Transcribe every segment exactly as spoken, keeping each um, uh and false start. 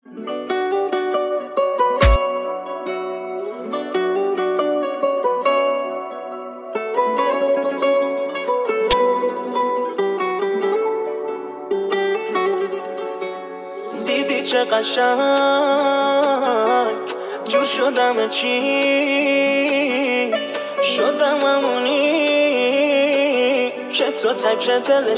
دیدی چه قشنگ جور شدم چی شدم همونی که تو تک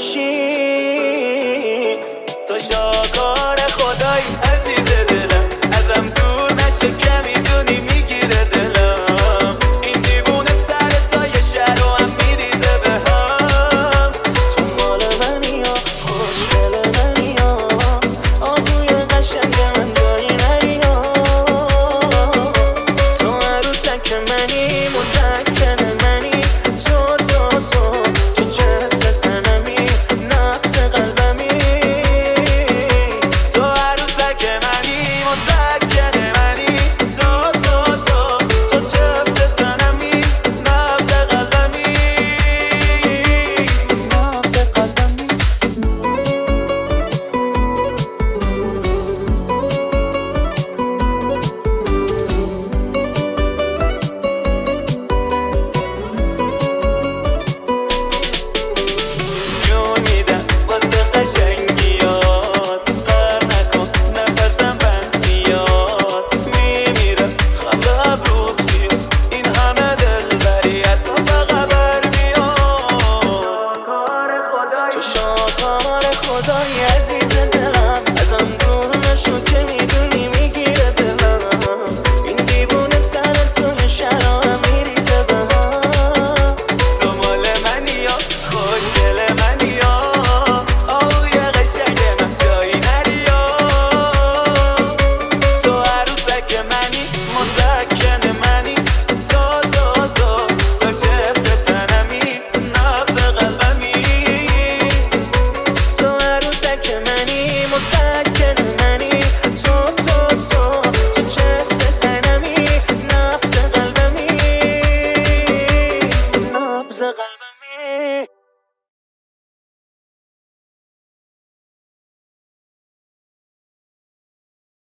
دلشی. تو شاکار خدایی عزیز دلم، ازم دور نشه که میدونی میگیره دلم. این دیوونه سر تا یه شهر و هم میریزه به هم. تو مال منی ها، خوشگل منی ها، آهوی قشنگ من جایی نری ها. تو عروسک منی، مسکن منی، تو تو تو تو جفت تنمی، نبض قلبمی. تو عروسک منی، مسکن منی، تو تو تو تو جفت تنمی، نبض قلبمی، نبض قلبمی. جون میدم واسه قشنگیات، قهر نکن نفسم بند میاد. میمیرم خم به ابروت میاد، این همه دلبریت تو فقط برمیاد. تو شاکار خدایی عزیز دلم، ازم دور نشو که میدونی میگیره دلم. این دیوونه سر تو یه شرم میریزه به هم. تو مال منی ها، خوشگل منی ها، آهوی قشنگ من جایی نری ها. تو عروسک منی، مسکن منی، تو تو تو تو جفت تنمی، نبض قلبمی. تو عروسک منی، مسکن منی، تو تو تو تو جفت تنمی، نبض قلبمی، نبض قلبمی.